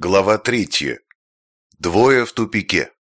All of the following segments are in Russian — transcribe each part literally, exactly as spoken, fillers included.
Глава третья. Двое в тупике.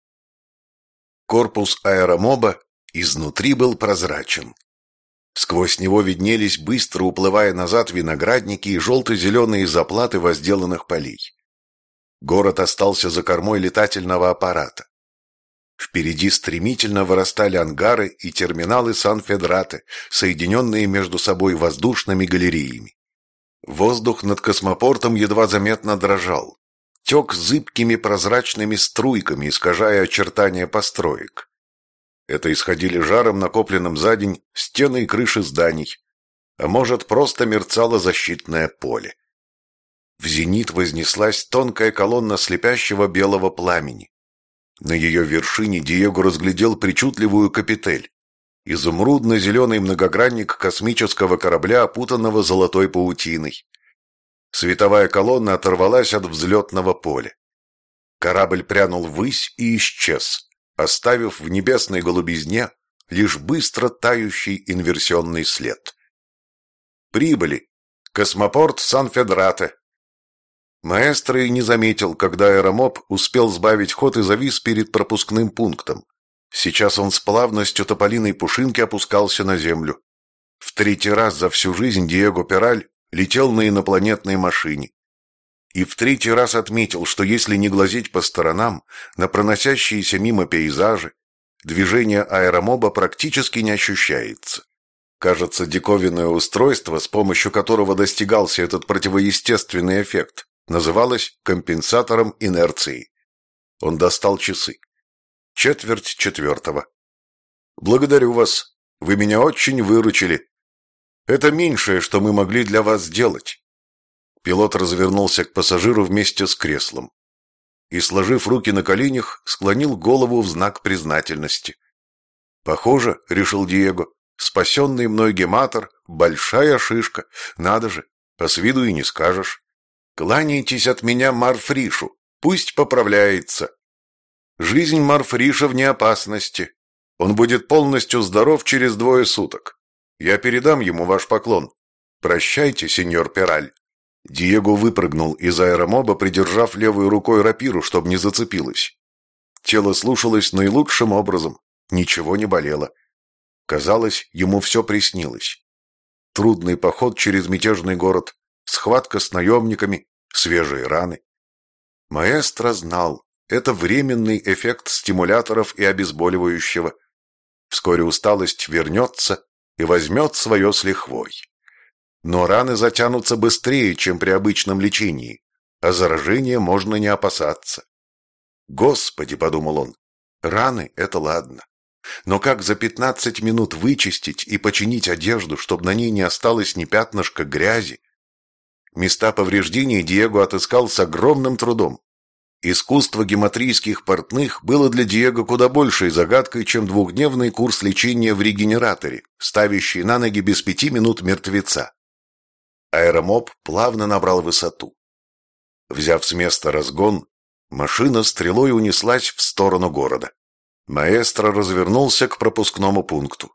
Корпус аэромоба изнутри был прозрачен. Сквозь него виднелись, быстро уплывая назад, виноградники и желто-зеленые заплаты возделанных полей. Город остался за кормой летательного аппарата. Впереди стремительно вырастали ангары и терминалы Сан-Федрате, соединенные между собой воздушными галереями. Воздух над космопортом едва заметно дрожал, тек зыбкими прозрачными струйками, искажая очертания построек. Это исходили жаром, накопленным за день, стены и крыши зданий, а может, просто мерцало защитное поле. В зенит вознеслась тонкая колонна слепящего белого пламени. На ее вершине Диего разглядел причудливую капитель, изумрудно-зеленый многогранник космического корабля, опутанного золотой паутиной. Световая колонна оторвалась от взлетного поля. Корабль прянул ввысь и исчез, оставив в небесной голубизне лишь быстро тающий инверсионный след. Прибыли. Космопорт Сан-Федрате. Маэстро и не заметил, когда аэромоб успел сбавить ход и завис перед пропускным пунктом. Сейчас он с плавностью тополиной пушинки опускался на землю. В третий раз за всю жизнь Диего Пераль летел на инопланетной машине. И в третий раз отметил, что если не глазеть по сторонам, на проносящиеся мимо пейзажи, движение аэромоба практически не ощущается. Кажется, диковинное устройство, с помощью которого достигался этот противоестественный эффект, называлось компенсатором инерции. Он достал часы. Четверть четвертого. «Благодарю вас. Вы меня очень выручили. Это меньшее, что мы могли для вас сделать». Пилот развернулся к пассажиру вместе с креслом и, сложив руки на коленях, склонил голову в знак признательности. «Похоже, — решил Диего, — спасенный мной гематор — большая шишка. Надо же, а с виду и не скажешь. Кланяйтесь от меня Марфришу, пусть поправляется. Жизнь Марфриша вне опасности. Он будет полностью здоров через двое суток. Я передам ему ваш поклон. Прощайте, сеньор Пераль». Диего выпрыгнул из аэромоба, придержав левой рукой рапиру, чтобы не зацепилось. Тело слушалось наилучшим образом, ничего не болело. Казалось, ему все приснилось. Трудный поход через мятежный город, схватка с наемниками, свежие раны. Маэстро знал, это временный эффект стимуляторов и обезболивающего. Вскоре усталость вернется и возьмет свое с лихвой. Но раны затянутся быстрее, чем при обычном лечении, а заражения можно не опасаться. «Господи», — подумал он, — «раны — это ладно. Но как за пятнадцать минут вычистить и починить одежду, чтобы на ней не осталось ни пятнышка грязи?» Места повреждений Диего отыскал с огромным трудом. Искусство гематрийских портных было для Диего куда большей загадкой, чем двухдневный курс лечения в регенераторе, ставящий на ноги без пяти минут мертвеца. Аэромоб плавно набрал высоту. Взяв с места разгон, машина стрелой унеслась в сторону города. Маэстро развернулся к пропускному пункту.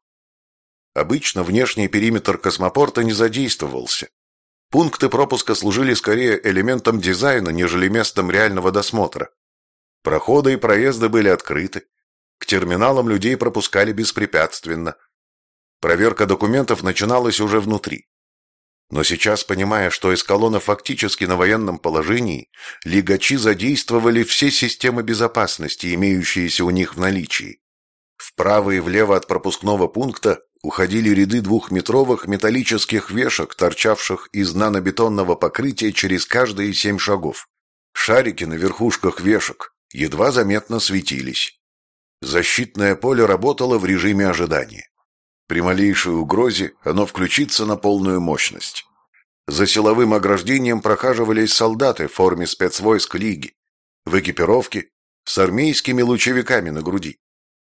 Обычно внешний периметр космопорта не задействовался. Пункты пропуска служили скорее элементом дизайна, нежели местом реального досмотра. Проходы и проезды были открыты. К терминалам людей пропускали беспрепятственно. Проверка документов начиналась уже внутри. Но сейчас, понимая, что эскалона фактически на военном положении, лигачи задействовали все системы безопасности, имеющиеся у них в наличии. Вправо и влево от пропускного пункта уходили ряды двухметровых металлических вешек, торчавших из нанобетонного покрытия через каждые семь шагов. Шарики на верхушках вешек едва заметно светились. Защитное поле работало в режиме ожидания. При малейшей угрозе оно включится на полную мощность. За силовым ограждением прохаживались солдаты в форме спецвойск Лиги, в экипировке, с армейскими лучевиками на груди.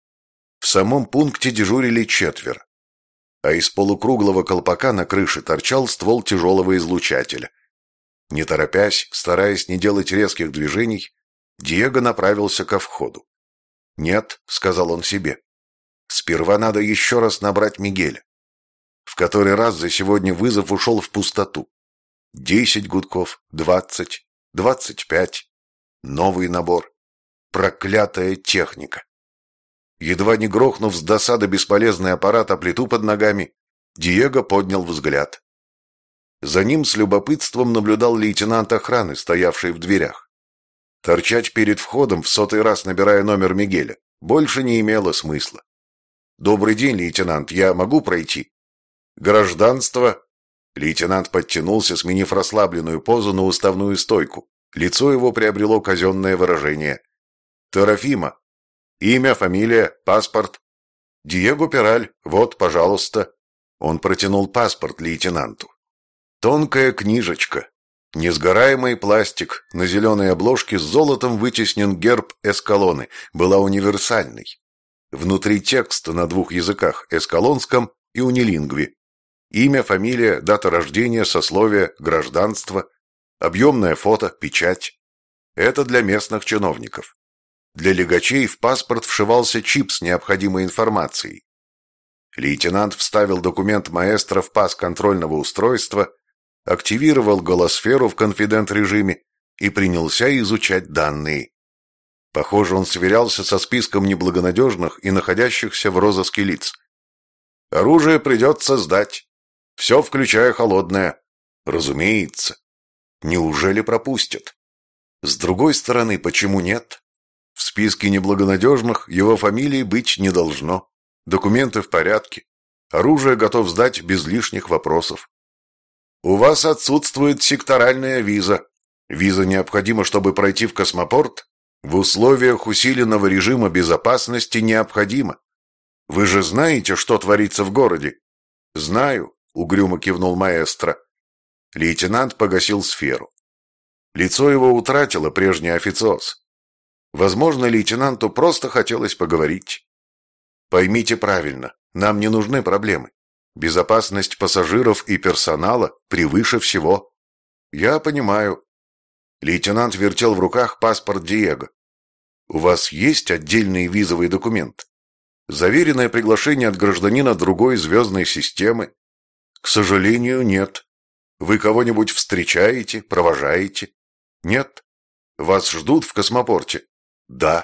В самом пункте дежурили четверо, а из полукруглого колпака на крыше торчал ствол тяжелого излучателя. Не торопясь, стараясь не делать резких движений, Диего направился ко входу. «Нет», — сказал он себе, — «сперва надо еще раз набрать Мигеля». В который раз за сегодня вызов ушел в пустоту. Десять гудков, двадцать, двадцать пять. Новый набор. Проклятая техника. Едва не грохнув с досады бесполезный аппарат о плиту под ногами, Диего поднял взгляд. За ним с любопытством наблюдал лейтенант охраны, стоявший в дверях. Торчать перед входом, в сотый раз набирая номер Мигеля, больше не имело смысла. «Добрый день, лейтенант, я могу пройти?» «Гражданство?» Лейтенант подтянулся, сменив расслабленную позу на уставную стойку. Лицо его приобрело казенное выражение. «Терафима. Имя, фамилия, паспорт?» «Диего Пераль. Вот, пожалуйста». Он протянул паспорт лейтенанту. Тонкая книжечка. Несгораемый пластик. На зеленой обложке с золотом вытеснен герб Эскалоны. Была универсальной. Внутри текст на двух языках, эскалонском и унилингве. Имя, фамилия, дата рождения, сословие, гражданство, объемное фото, печать. Это для местных чиновников. Для легачей в паспорт вшивался чип с необходимой информацией. Лейтенант вставил документ маэстро в паз контрольного устройства, активировал голосферу в конфидент-режиме и принялся изучать данные. Похоже, он сверялся со списком неблагонадежных и находящихся в розыске лиц. Оружие придется сдать. Все, включая холодное. Разумеется. Неужели пропустят? С другой стороны, почему нет? В списке неблагонадежных его фамилии быть не должно. Документы в порядке. Оружие готов сдать без лишних вопросов. У вас отсутствует секторальная виза. Виза необходима, чтобы пройти в космопорт? В условиях усиленного режима безопасности необходимо. Вы же знаете, что творится в городе? Знаю, угрюмо кивнул маэстро. Лейтенант погасил сферу. Лицо его утратило прежний официоз. Возможно, лейтенанту просто хотелось поговорить. Поймите правильно, нам не нужны проблемы. Безопасность пассажиров и персонала превыше всего. Я понимаю. Лейтенант вертел в руках паспорт Диего. У вас есть отдельный визовый документ? Заверенное приглашение от гражданина другой звездной системы? К сожалению, нет. Вы кого-нибудь встречаете, провожаете? Нет. Вас ждут в космопорте? Да.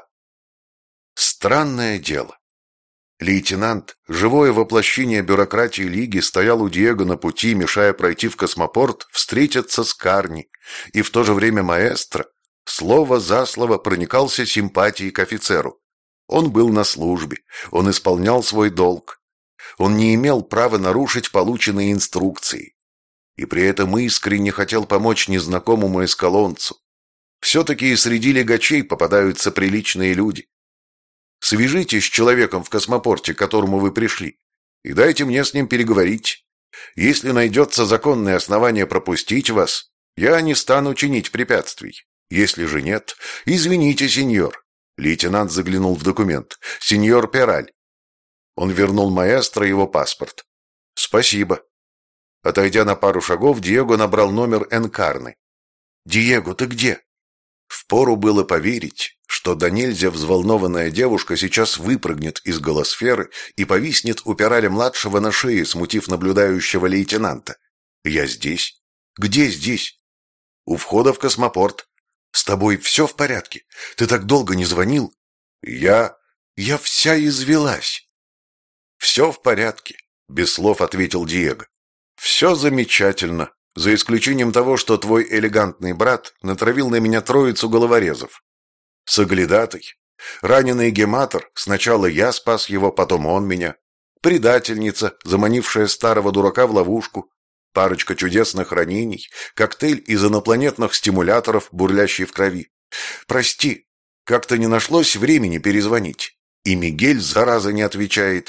Странное дело. Лейтенант, живое воплощение бюрократии Лиги, стоял у Диего на пути, мешая пройти в космопорт, встретиться с Карни, и в то же время маэстро, слово за слово, проникался симпатией к офицеру. Он был на службе, он исполнял свой долг. Он не имел права нарушить полученные инструкции. И при этом искренне хотел помочь незнакомому эскалонцу. Все-таки и среди легачей попадаются приличные люди. Свяжитесь с человеком в космопорте, к которому вы пришли, и дайте мне с ним переговорить. Если найдется законное основание пропустить вас, я не стану чинить препятствий. Если же нет, извините, сеньор. Лейтенант заглянул в документ. Сеньор Пераль. Он вернул маэстро его паспорт. Спасибо. Отойдя на пару шагов, Диего набрал номер Энкарны. «Диего, ты где?» Впору было поверить, что до нельзя взволнованная девушка сейчас выпрыгнет из голосферы и повиснет у Пераля-младшего на шее, смутив наблюдающего лейтенанта. «Я здесь». «Где здесь?» «У входа в космопорт». «С тобой все в порядке? Ты так долго не звонил?» «Я... я вся извелась». «Все в порядке», — без слов ответил Диего. «Все замечательно, за исключением того, что твой элегантный брат натравил на меня троицу головорезов. Соглядатай. Раненый гематор, сначала я спас его, потом он меня. Предательница, заманившая старого дурака в ловушку. Парочка чудесных ранений, коктейль из инопланетных стимуляторов, бурлящий в крови. Прости, как-то не нашлось времени перезвонить. И Мигель, зараза, не отвечает.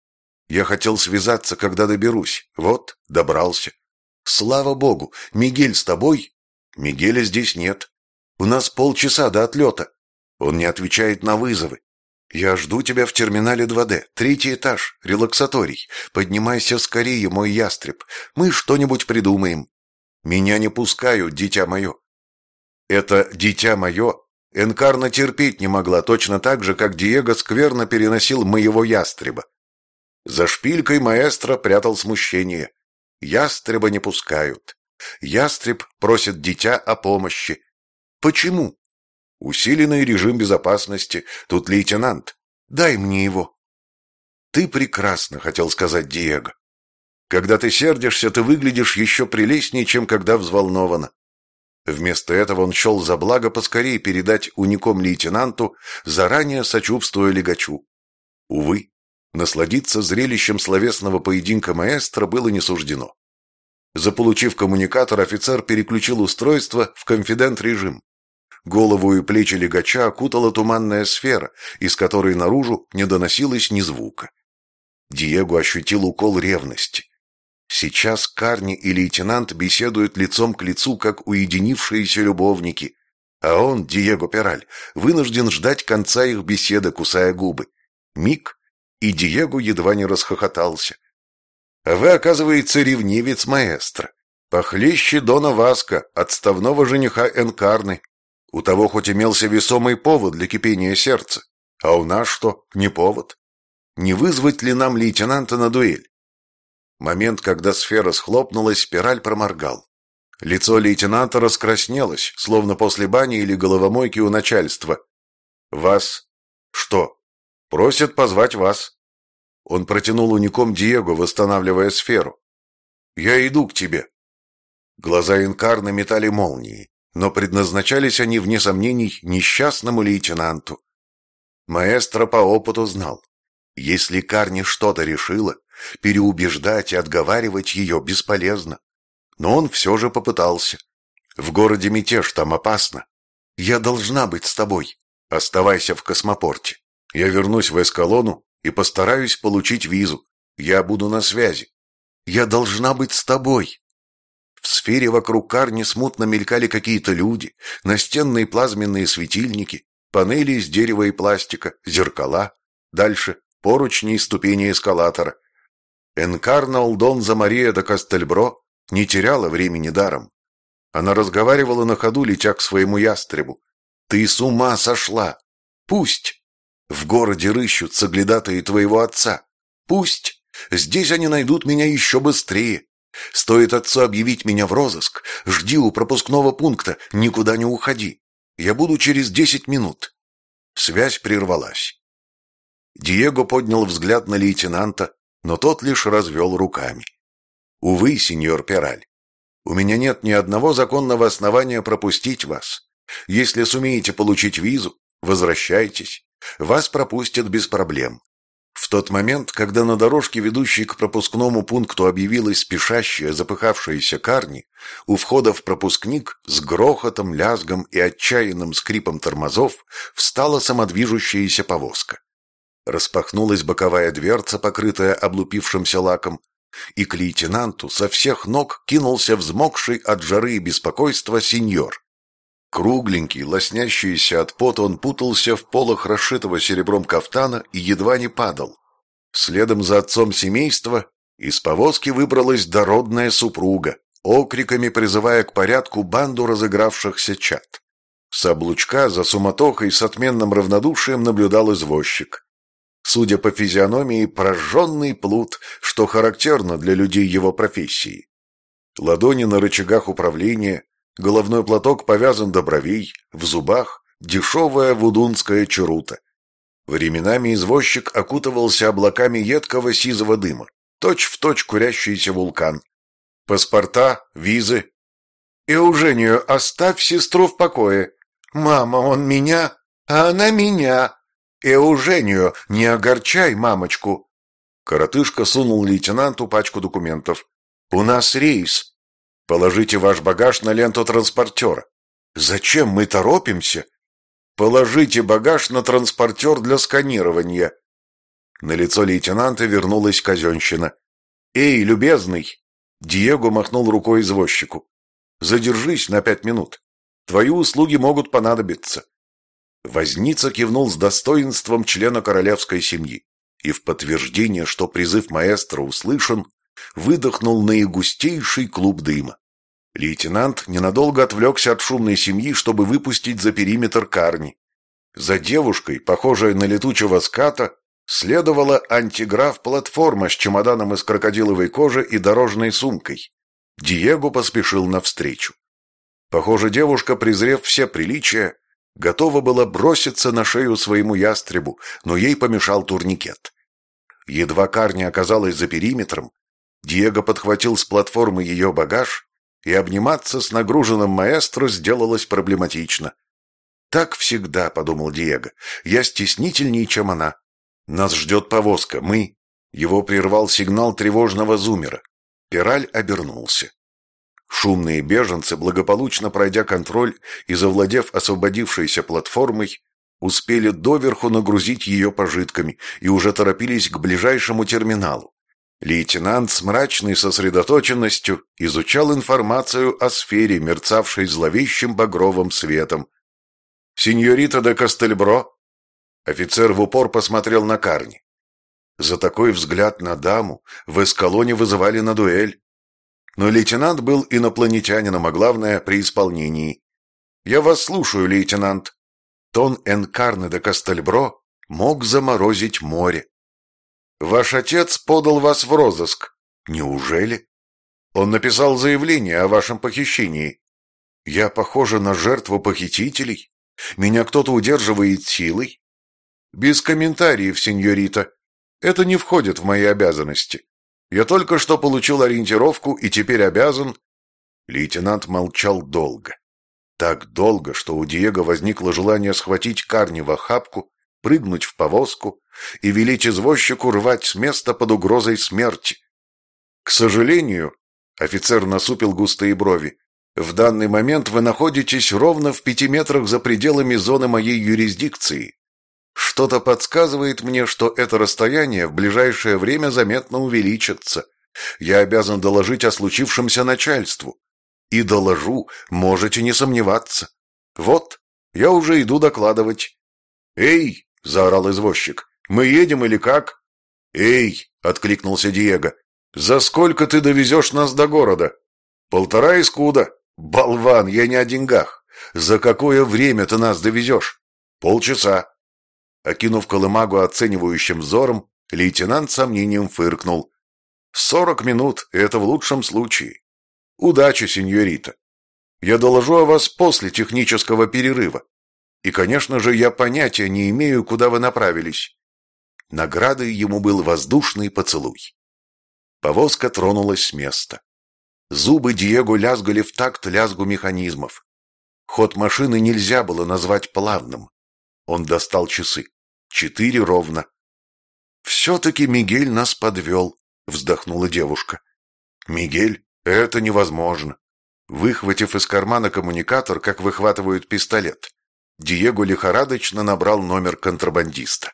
Я хотел связаться, когда доберусь. Вот, добрался. Слава богу, Мигель с тобой? Мигеля здесь нет. У нас полчаса до отлета. Он не отвечает на вызовы. Я жду тебя в терминале два дэ, третий этаж, релаксаторий. Поднимайся скорее, мой ястреб. Мы что-нибудь придумаем. Меня не пускают, дитя мое. Это дитя мое Энкарна терпеть не могла, точно так же, как Диего скверно переносил моего ястреба. За шпилькой маэстро прятал смущение. Ястреба не пускают. Ястреб просит дитя о помощи. Почему? Усиленный режим безопасности. Тут лейтенант. Дай мне его. Ты прекрасно, хотел сказать Диего. Когда ты сердишься, ты выглядишь еще прелестнее, чем когда взволнована. Вместо этого он счел за благо поскорее передать уником лейтенанту, заранее сочувствуя легачу. Увы, насладиться зрелищем словесного поединка маэстро было не суждено. Заполучив коммуникатор, офицер переключил устройство в конфидент-режим. Голову и плечи легача окутала туманная сфера, из которой наружу не доносилось ни звука. Диего ощутил укол ревности. Сейчас Карни и лейтенант беседуют лицом к лицу, как уединившиеся любовники, а он, Диего Пераль, вынужден ждать конца их беседы, кусая губы. Миг, и Диего едва не расхохотался. А вы, оказывается, ревнивец маэстро. Похлеще Дона Васко, отставного жениха Энкарны. У того хоть имелся весомый повод для кипения сердца, а у нас что, не повод? Не вызвать ли нам лейтенанта на дуэль? Момент, когда сфера схлопнулась, Пераль проморгал. Лицо лейтенанта раскраснелось, словно после бани или головомойки у начальства. «Вас? Что? Просят позвать вас». Он протянул уником Диего, восстанавливая сферу. «Я иду к тебе». Глаза Инкарна метали молнии, но предназначались они, вне сомнений, несчастному лейтенанту. Маэстро по опыту знал. Если Карни что-то решила, переубеждать и отговаривать ее бесполезно. Но он все же попытался. В городе мятеж, там опасно. Я должна быть с тобой. Оставайся в космопорте. Я вернусь в Эскалону и постараюсь получить визу. Я буду на связи. Я должна быть с тобой. В сфере вокруг Карни смутно мелькали какие-то люди, настенные плазменные светильники, панели из дерева и пластика, зеркала. Дальше поручни и ступени эскалатора. Энкарна Олдонза Мария де Кастельбро не теряла времени даром. Она разговаривала на ходу, летя к своему ястребу. «Ты с ума сошла! Пусть! В городе рыщут соглядатые твоего отца. Пусть! Здесь они найдут меня еще быстрее. Стоит отцу объявить меня в розыск, жди у пропускного пункта, никуда не уходи. Я буду через десять минут». Связь прервалась. Диего поднял взгляд на лейтенанта, но тот лишь развел руками. «Увы, сеньор Пераль, у меня нет ни одного законного основания пропустить вас. Если сумеете получить визу, возвращайтесь. Вас пропустят без проблем». В тот момент, когда на дорожке, ведущей к пропускному пункту, объявилась спешащая, запыхавшаяся Карни, у входа в пропускник с грохотом, лязгом и отчаянным скрипом тормозов встала самодвижущаяся повозка. Распахнулась боковая дверца, покрытая облупившимся лаком, и к лейтенанту со всех ног кинулся взмокший от жары и беспокойства сеньор. Кругленький, лоснящийся от пота, он путался в полах расшитого серебром кафтана и едва не падал. Следом за отцом семейства из повозки выбралась дородная супруга, окриками призывая к порядку банду разыгравшихся чад. С облучка за суматохой с отменным равнодушием наблюдал извозчик. Судя по физиономии, прожженный плут, что характерно для людей его профессии. Ладони на рычагах управления, головной платок повязан до бровей, в зубах дешевая вудунская чарута. Временами извозчик окутывался облаками едкого сизого дыма, точь-в-точь курящийся вулкан. Паспорта, визы. «Эужению, оставь сестру в покое. Мама, он меня, а она меня. Эужению, не огорчай мамочку». Коротышка сунул лейтенанту пачку документов. «У нас рейс. Положите ваш багаж на ленту транспортера». «Зачем мы торопимся?» «Положите багаж на транспортер для сканирования». На лицо лейтенанта вернулась казенщина. «Эй, любезный!» Диего махнул рукой извозчику. «Задержись на пять минут. Твои услуги могут понадобиться». Возница кивнул с достоинством члена королевской семьи и в подтверждение, что призыв маэстро услышан, выдохнул наигустейший клуб дыма. Лейтенант ненадолго отвлекся от шумной семьи, чтобы выпустить за периметр Карни. За девушкой, похожей на летучего ската, следовала антиграф-платформа с чемоданом из крокодиловой кожи и дорожной сумкой. Диего поспешил навстречу. Похоже, девушка, презрев все приличия, готова была броситься на шею своему ястребу, но ей помешал турникет. Едва Карни оказалась за периметром, Диего подхватил с платформы ее багаж, и обниматься с нагруженным маэстро сделалось проблематично. «Так всегда», — подумал Диего, — «я стеснительнее, чем она. Нас ждет повозка, мы...» Его прервал сигнал тревожного зуммера. Пираль обернулся. Шумные беженцы, благополучно пройдя контроль и завладев освободившейся платформой, успели доверху нагрузить ее пожитками и уже торопились к ближайшему терминалу. Лейтенант с мрачной сосредоточенностью изучал информацию о сфере, мерцавшей зловещим багровым светом. «Синьорита де Кастельбро?» Офицер в упор посмотрел на Карни. За такой взгляд на даму в эскалоне вызывали на дуэль. Но лейтенант был инопланетянином, а главное, при исполнении. «Я вас слушаю, лейтенант». Тон Энкарне де Кастельбро мог заморозить море. «Ваш отец подал вас в розыск». «Неужели?» «Он написал заявление о вашем похищении». «Я похожа на жертву похитителей? Меня кто-то удерживает силой?» «Без комментариев, сеньорита. Это не входит в мои обязанности. Я только что получил ориентировку и теперь обязан...» Лейтенант молчал долго. Так долго, что у Диего возникло желание схватить Карни в охапку, прыгнуть в повозку и велеть извозчику рвать с места под угрозой смерти. «К сожалению», — офицер насупил густые брови, «в данный момент вы находитесь ровно в пяти метрах за пределами зоны моей юрисдикции. Что-то подсказывает мне, что это расстояние в ближайшее время заметно увеличится. Я обязан доложить о случившемся начальству. И доложу, можете не сомневаться. Вот, я уже иду докладывать». «Эй!» — заорал извозчик. «Мы едем или как?» «Эй!» — откликнулся Диего. «За сколько ты довезешь нас до города?» «Полтора искуда». «Болван, я не о деньгах. За какое время ты нас довезешь?» «Полчаса». Окинув колымагу оценивающим взором, лейтенант с сомнением фыркнул. «Сорок минут, это в лучшем случае. Удачи, сеньорита. Я доложу о вас после технического перерыва. И, конечно же, я понятия не имею, куда вы направились». Наградой ему был воздушный поцелуй. Повозка тронулась с места. Зубы Диего лязгали в такт лязгу механизмов. Ход машины нельзя было назвать плавным. Он достал часы. Четыре ровно. «Все-таки Мигель нас подвел», — вздохнула девушка. «Мигель? Это невозможно». Выхватив из кармана коммуникатор, как выхватывают пистолет, Диего лихорадочно набрал номер контрабандиста.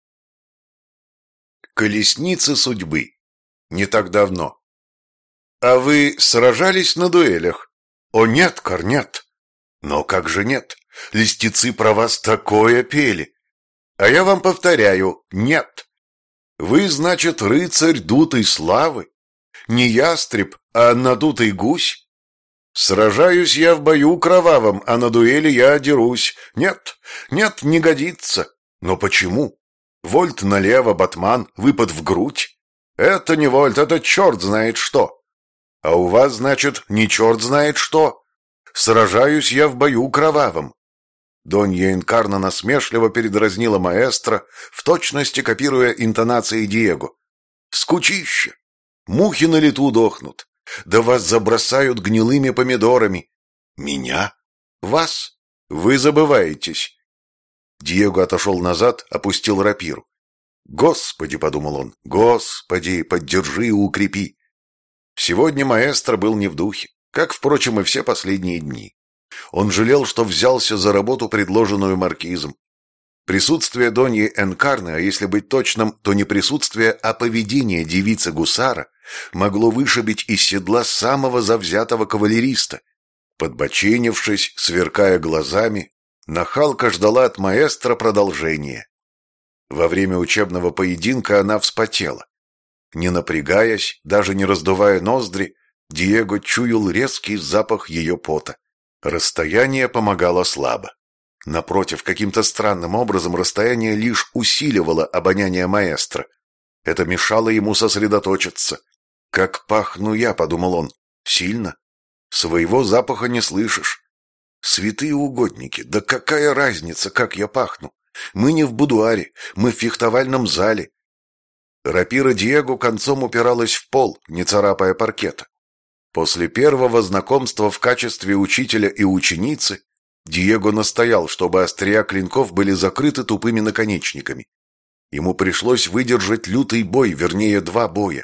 Колесницы судьбы. Не так давно. «А вы сражались на дуэлях?» «О нет, Корнет». «Но как же нет? Льстецы про вас такое пели». «А я вам повторяю, нет. Вы, значит, рыцарь дутой славы? Не ястреб, а надутый гусь? Сражаюсь я в бою кровавом, а на дуэли я дерусь. Нет, нет, не годится. Но почему? Вольт налево, батман, выпад в грудь. Это не вольт, это черт знает что. А у вас, значит, не черт знает что. Сражаюсь я в бою кровавом». Донья Энкарна насмешливо передразнила маэстро, в точности копируя интонации Диего. «Скучище! Мухи на лету дохнут. Да вас забросают гнилыми помидорами». «Меня? Вас? Вы забываетесь». Диего отошел назад, опустил рапиру. «Господи!» — подумал он. «Господи, поддержи и укрепи». Сегодня маэстро был не в духе, как, впрочем, и все последние дни. Он жалел, что взялся за работу, предложенную маркизом. Присутствие Доньи Энкарны, а если быть точным, то не присутствие, а поведение девицы-гусара, могло вышибить из седла самого завзятого кавалериста. Подбоченившись, сверкая глазами, нахалка ждала от маэстро продолжения. Во время учебного поединка она вспотела. Не напрягаясь, даже не раздувая ноздри, Диего чуял резкий запах ее пота. Расстояние помогало слабо. Напротив, каким-то странным образом расстояние лишь усиливало обоняние маэстро. Это мешало ему сосредоточиться. «Как пахну я», — подумал он, — «сильно? Своего запаха не слышишь. Святые угодники, да какая разница, как я пахну? Мы не в будуаре, мы в фехтовальном зале. Рапира Диего концом упиралась в пол, не царапая паркета. После первого знакомства в качестве учителя и ученицы Диего настоял, чтобы острия клинков были закрыты тупыми наконечниками. Ему пришлось выдержать лютый бой, вернее, два боя.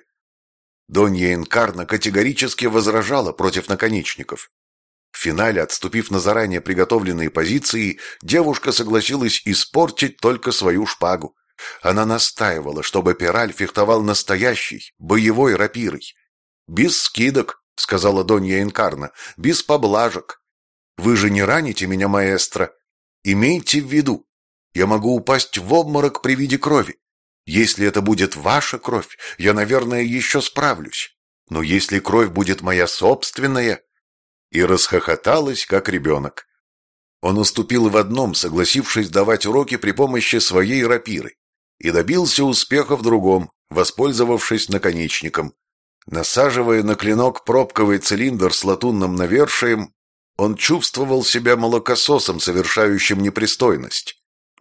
Донья Энкарна категорически возражала против наконечников. В финале, отступив на заранее приготовленные позиции, девушка согласилась испортить только свою шпагу. Она настаивала, чтобы Пераль фехтовал настоящей, боевой рапирой. «Без скидок», — сказала Донья Энкарна, — «без поблажек. Вы же не раните меня, маэстро. Имейте в виду, я могу упасть в обморок при виде крови. Если это будет ваша кровь, я, наверное, еще справлюсь. Но если кровь будет моя собственная...» И расхохоталась, как ребенок. Он уступил в одном, согласившись давать уроки при помощи своей рапиры, и добился успеха в другом, воспользовавшись наконечником. Насаживая на клинок пробковый цилиндр с латунным навершием, он чувствовал себя молокососом, совершающим непристойность.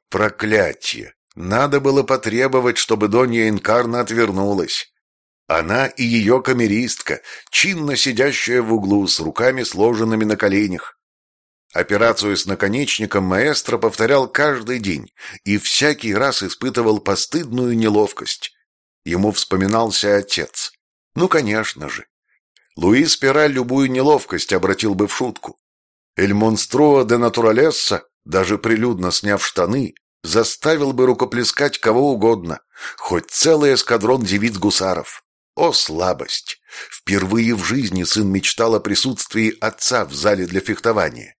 Проклятье! Надо было потребовать, чтобы Донья Энкарна отвернулась. Она и ее камеристка, чинно сидящая в углу с руками сложенными на коленях. Операцию с наконечником маэстро повторял каждый день и всякий раз испытывал постыдную неловкость. Ему вспоминался отец. Ну, конечно же. Луис Пераль любую неловкость обратил бы в шутку. Эль Монструо де Натуралесса, даже прилюдно сняв штаны, заставил бы рукоплескать кого угодно, хоть целый эскадрон девиц-гусаров. О, слабость! Впервые в жизни сын мечтал о присутствии отца в зале для фехтования.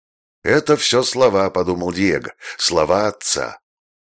«Это все слова», — подумал Диего, — «слова отца.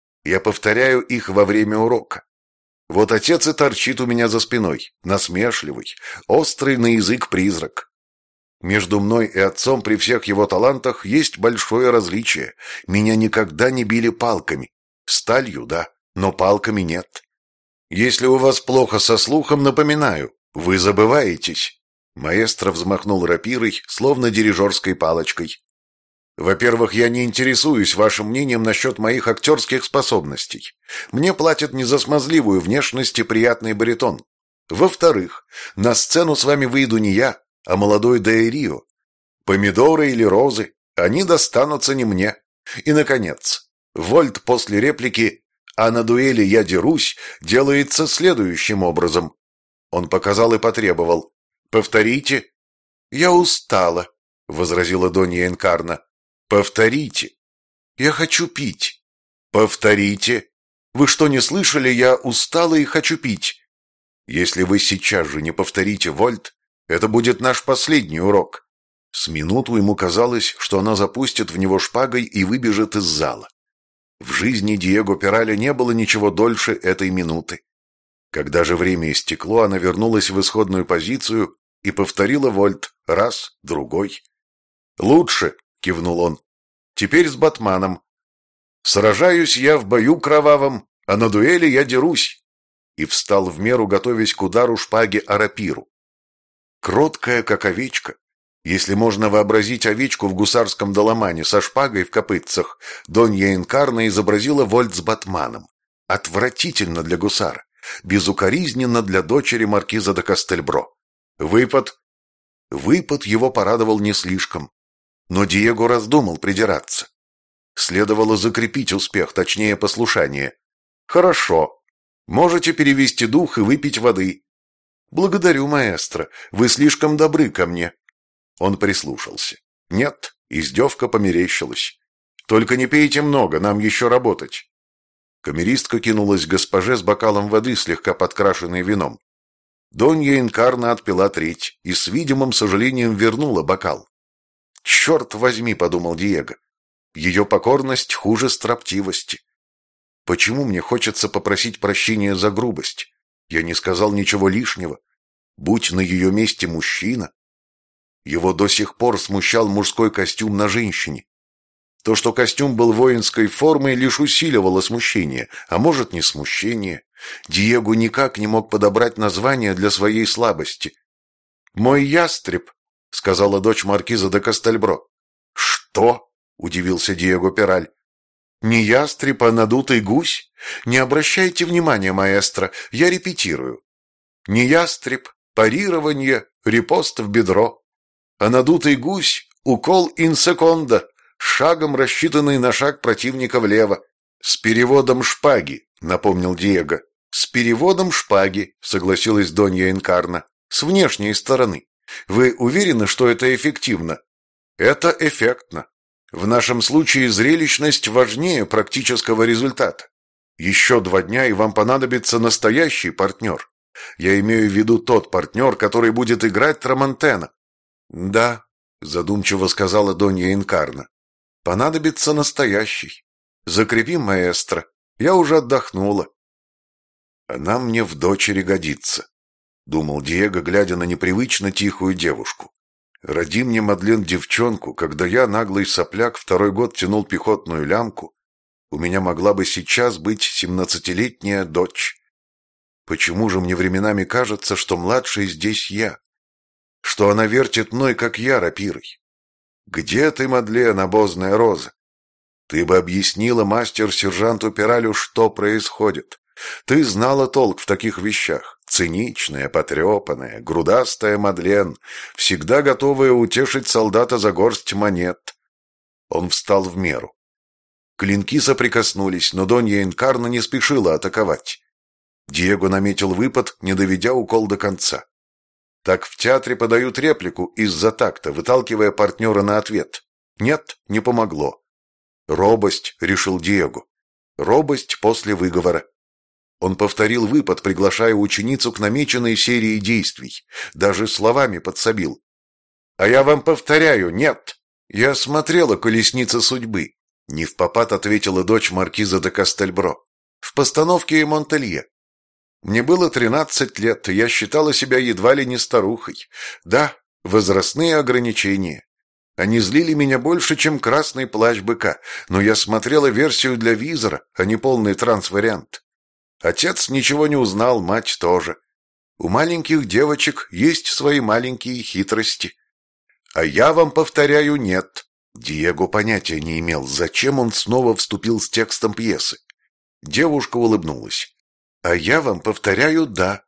Я повторяю их во время урока. Вот отец и торчит у меня за спиной, насмешливый, острый на язык призрак. Между мной и отцом при всех его талантах есть большое различие. Меня никогда не били палками. Сталью, да, но палками нет. Если у вас плохо со слухом, напоминаю, вы забываетесь». Маэстро взмахнул рапирой, словно дирижерской палочкой. «Во-первых, я не интересуюсь вашим мнением насчет моих актерских способностей. Мне платят не за смазливую внешность и приятный баритон. Во-вторых, на сцену с вами выйду не я, а молодой Даэрио. Помидоры или розы, они достанутся не мне. И, наконец, вольт после реплики «А на дуэли я дерусь» делается следующим образом. Он показал и потребовал. «Повторите». «Я устала», — возразила Донья Энкарна. «Повторите». «Я хочу пить». «Повторите». «Вы что, не слышали? Я устала и хочу пить». «Если вы сейчас же не повторите вольт, это будет наш последний урок». С минуту ему казалось, что она запустит в него шпагой и выбежит из зала. В жизни Диего Пераля не было ничего дольше этой минуты. Когда же время истекло, она вернулась в исходную позицию и повторила вольт раз, другой. «Лучше», — кивнул он, — «теперь с батманом. Сражаюсь я в бою кровавом, а на дуэли я дерусь». И встал в меру, готовясь к удару шпаги о рапиру. Кроткая, как овечка. Если можно вообразить овечку в гусарском доломане со шпагой в копытцах, Донья Энкарна изобразила вольт с батманом. Отвратительно для гусара, безукоризненно для дочери маркиза де Кастельбро. Выпад. Выпад его порадовал не слишком. Но Диего раздумал придираться. Следовало закрепить успех, точнее послушание. «Хорошо. Можете перевести дух и выпить воды». «Благодарю, маэстро. Вы слишком добры ко мне». Он прислушался. Нет, издевка померещилась. «Только не пейте много, нам еще работать». Камеристка кинулась к госпоже с бокалом воды, слегка подкрашенной вином. Донья Энкарна отпила треть и с видимым сожалением вернула бокал. «Черт возьми», — подумал Диего, — «ее покорность хуже строптивости. Почему мне хочется попросить прощения за грубость? Я не сказал ничего лишнего. Будь на ее месте мужчина». Его до сих пор смущал мужской костюм на женщине. То, что костюм был воинской формой, лишь усиливало смущение, а может, не смущение. Диего никак не мог подобрать название для своей слабости. «Мой ястреб», — сказала дочь маркиза де Кастельбро. «Что?» — удивился Диего Пераль. «Не ястреб, а надутый гусь? Не обращайте внимания, маэстро, я репетирую. Не ястреб, парирование, репост в бедро. А надутый гусь — укол ин секонда, шагом рассчитанный на шаг противника влево. С переводом шпаги», — напомнил Диего. «С переводом шпаги», — согласилась Донья Энкарна. «С внешней стороны. Вы уверены, что это эффективно?» «Это эффектно. В нашем случае зрелищность важнее практического результата. Еще два дня, и вам понадобится настоящий партнер. Я имею в виду тот партнер, который будет играть Трамонтена». «Да», — задумчиво сказала Донья Энкарна. «Понадобится настоящий. Закрепим, маэстро. Я уже отдохнула». «Она мне в дочери годится», — думал Диего, глядя на непривычно тихую девушку. «Роди мне, Мадлен, девчонку, когда я, наглый сопляк, второй год тянул пехотную лямку, у меня могла бы сейчас быть семнадцатилетняя дочь. Почему же мне временами кажется, что младший здесь я? Что она вертит мной, как я, рапирой? Где ты, Мадлен, обозная роза? Ты бы объяснила мастер-сержанту Пералю, что происходит. Ты знала толк в таких вещах. Циничная, потрепанная, грудастая Мадлен, всегда готовая утешить солдата за горсть монет». Он встал в меру. Клинки соприкоснулись, но Донья Энкарна не спешила атаковать. Диего наметил выпад, не доведя укол до конца. Так в театре подают реплику из-за такта, выталкивая партнера на ответ. Нет, не помогло. «Робость», — решил Диего. «Робость после выговора». Он повторил выпад, приглашая ученицу к намеченной серии действий. Даже словами подсобил. «А я вам повторяю, нет!» «Я смотрела «Колесница судьбы», — невпопад ответила дочь маркиза де Кастельбро. «В постановке Монтелье. Мне было тринадцать лет, и я считала себя едва ли не старухой. Да, возрастные ограничения. Они злили меня больше, чем красный плащ быка, но я смотрела версию для визора, а не полный транс-вариант. Отец ничего не узнал, мать тоже. У маленьких девочек есть свои маленькие хитрости. А я вам повторяю, нет». Диего понятия не имел, зачем он снова вступил с текстом пьесы. Девушка улыбнулась. «А я вам повторяю, да.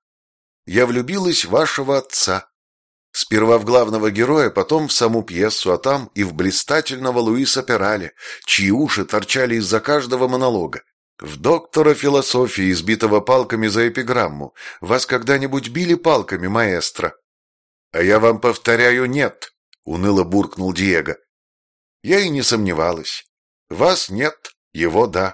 Я влюбилась в вашего отца. Сперва в главного героя, потом в саму пьесу, а там и в блистательного Луиса Пераля, чьи уши торчали из-за каждого монолога. В доктора философии, избитого палками за эпиграмму. Вас когда-нибудь били палками, маэстро?» «А я вам повторяю, нет», — уныло буркнул Диего. «Я и не сомневалась. Вас нет, его да.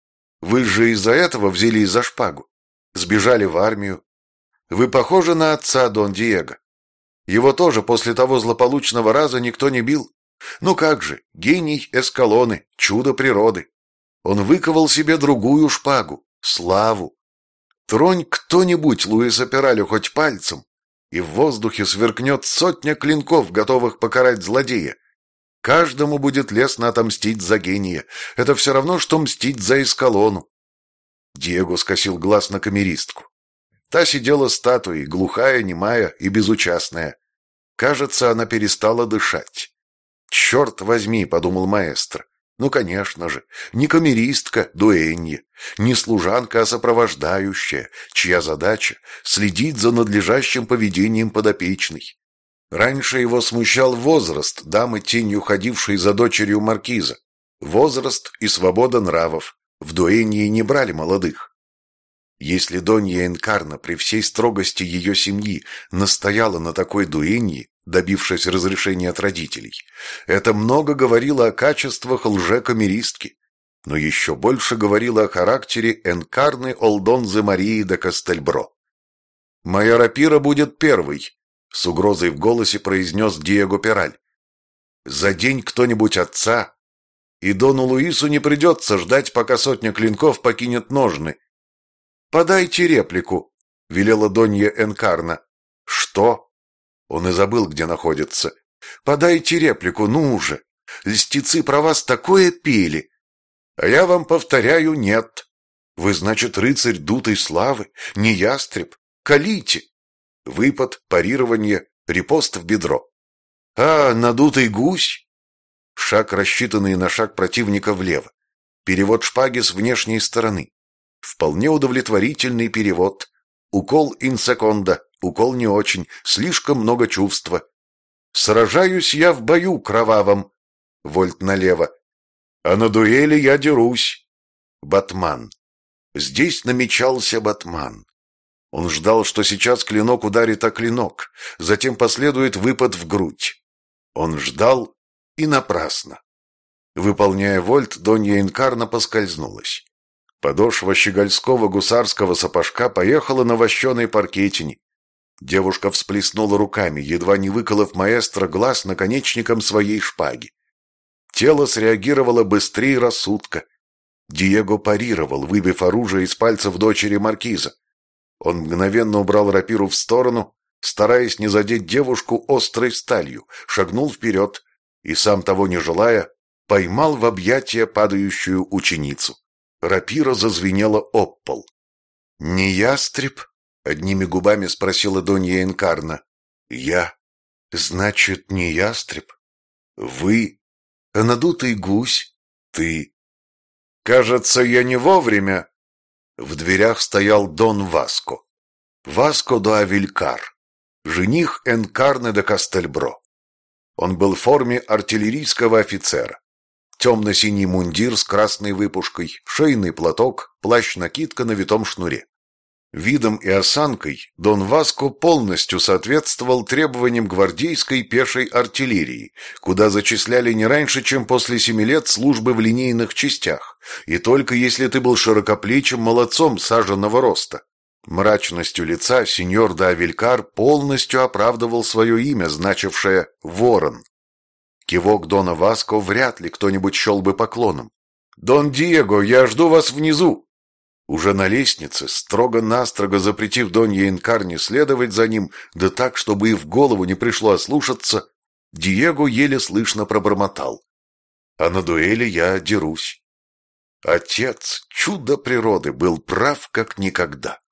Вы же из-за этого взялись за шпагу. Сбежали в армию. Вы похожи на отца, Дон Диего. Его тоже после того злополучного раза никто не бил. Ну как же, гений Эскалоны, чудо природы. Он выковал себе другую шпагу, славу. Тронь кто-нибудь Луиса Пералю хоть пальцем, и в воздухе сверкнет сотня клинков, готовых покарать злодея. Каждому будет лестно отомстить за гения. Это все равно, что мстить за Эскалону». Диего скосил глаз на камеристку. Та сидела статуей, глухая, немая и безучастная. Кажется, она перестала дышать. «Черт возьми», — подумал маэстро. «Ну, конечно же, не камеристка, дуэнья, не служанка, а сопровождающая, чья задача — следить за надлежащим поведением подопечной». Раньше его смущал возраст дамы, тенью ходившей за дочерью маркиза. Возраст и свобода нравов. В дуэньи не брали молодых. Если Донья Энкарна при всей строгости ее семьи настояла на такой дуэньи, добившись разрешения от родителей, это много говорило о качествах лже-камеристки, но еще больше говорило о характере Энкарны Олдонзы Марии де Кастельбро. «Моя рапира будет первой», — с угрозой в голосе произнес Диего Пераль. «За день кто-нибудь отца, и Дону Луису не придется ждать, пока сотня клинков покинет ножны». «Подайте реплику», — велела Донья Энкарна. «Что?» Он и забыл, где находится. «Подайте реплику, ну уже! Льстецы про вас такое пели!» «А я вам повторяю, нет. Вы, значит, рыцарь дутой славы, не ястреб. Калите!» Выпад, парирование, репост в бедро. А, надутый гусь? Шаг, рассчитанный на шаг противника влево. Перевод шпаги с внешней стороны. Вполне удовлетворительный перевод. Укол ин секонда, укол не очень, слишком много чувства. Сражаюсь я в бою кровавом. Вольт налево. А на дуэли я дерусь. Батман. Здесь намечался батман. Он ждал, что сейчас клинок ударит о клинок, затем последует выпад в грудь. Он ждал и напрасно. Выполняя вольт, Донья Инкарна поскользнулась. Подошва щегольского гусарского сапожка поехала на вощеной паркетине. Девушка всплеснула руками, едва не выколов маэстро глаз наконечником своей шпаги. Тело среагировало быстрее рассудка. Диего парировал, выбив оружие из пальцев дочери маркиза. Он мгновенно убрал рапиру в сторону, стараясь не задеть девушку острой сталью, шагнул вперед и, сам того не желая, поймал в объятия падающую ученицу. Рапира зазвенела об пол. «Не ястреб?» — одними губами спросила Донья Инкарна. «Я? Значит, не ястреб? Вы? А надутый гусь? Ты?» «Кажется, я не вовремя». В дверях стоял Дон Васко. Васко до Авилькар, жених Энкарны де Кастельбро. Он был в форме артиллерийского офицера. Темно-синий мундир с красной выпушкой, шейный платок, плащ-накидка на витом шнуре. Видом и осанкой Дон Васко полностью соответствовал требованиям гвардейской пешей артиллерии, куда зачисляли не раньше, чем после семи лет службы в линейных частях, и только если ты был широкоплечим молодцом саженного роста. Мрачностью лица сеньор де Авилькар полностью оправдывал свое имя, значившее «Ворон». Кивок Дона Васко вряд ли кто-нибудь счел бы поклоном. «Дон Диего, я жду вас внизу!» Уже на лестнице, строго-настрого запретив Донье Инкарне следовать за ним, да так, чтобы и в голову не пришло ослушаться, Диего еле слышно пробормотал. «А на дуэли я дерусь». Отец, чудо природы, был прав как никогда.